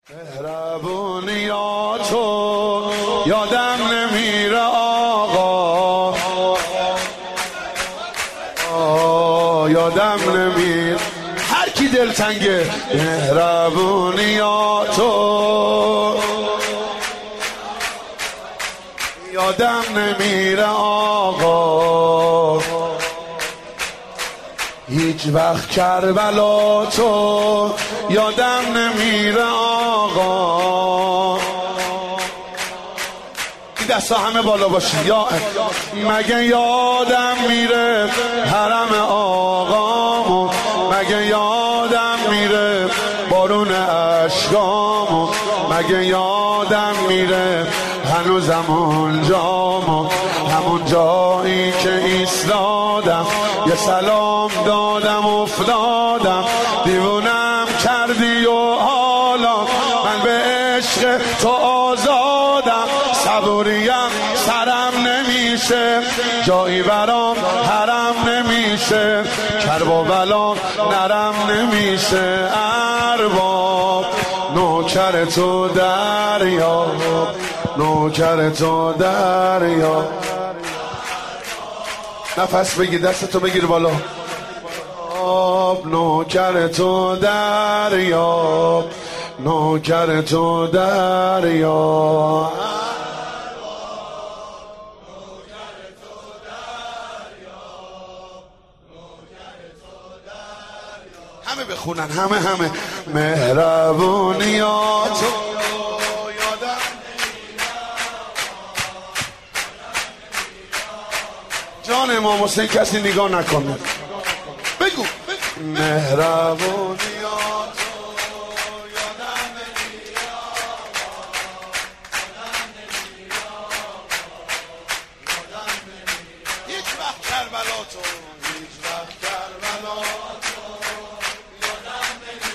مهربونیاتو یادم نمیره آقا، یادم نمیره هر کی دلتنگه. مهربونیاتو یادم نمیره آقا، هیچ وقت کربلا تو یادم نمیره آقا. این دستا همه بالا باشی. یا مگه یادم میره حرم آقامو، مگه یادم میره بارون اشکامو، مگه یادم میره هنوزم اونجامو، همون جایی که ایستادم یه سلام دادم افتادم، دیوونم کردی و حالا من به عشق تو آزادم، صبوریم سرم نمیشه جایی برام حرم نمیشه، کرب و بلام نرم نمیشه، ارباب نوکر تو دریا، نوکر تو دریا. نفس بگیر، دستتو بگیر بالا. نوکر تو دریا، نوکر تو دریا. همه بخونن، همه مهربونیاتو یادم جان امام حسین کسی نگاه نکنه. بگو مهربونیاتو یادم نمیاد، هیچ وقت کربلا تو، هیچ وقت کربلا تو یادم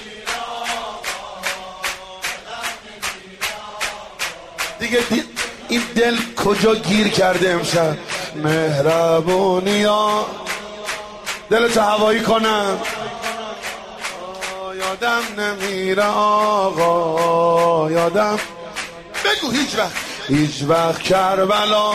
نمیاد. دیگه این دل کجا گیر کرده امشب؟ مهربونیا دلتو هوایی کنم، یادم نمیره آقا، یادم. بگو هیچ وقت کربلا.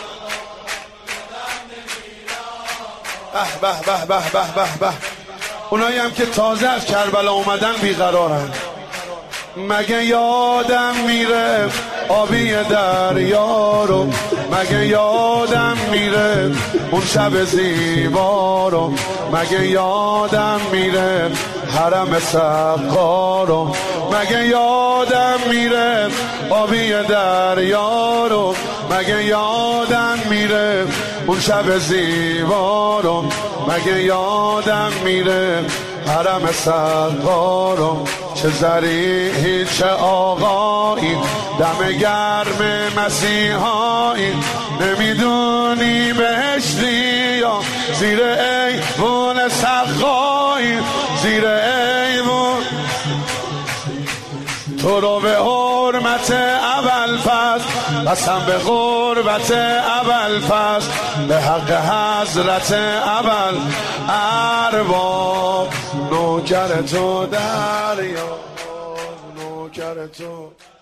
به به به به به به به. اونایی هم که تازه از کربلا اومدن بیقرارن. مگه یادم میره آبی دریا رو، مگه یادم میره اون شب زیبا رو، مگه یادم میره حرم سقا رو، مگه یادم میره آبی دریا رو، مگه یادم میره اون شب زیبا رو، مگه یادم میره حرم سقا رو. چه ضریحی چه آقایی دم گرم مسیحایی، نمیدونی بهشتی یا زیر ایوون سقایی، زیر ایوون تو رو به حرمت ابوالفضل، قسم به غربت ابوالفضل، به حق حضرت ابوالارباب، نوکر تو دریا، نوکر تو.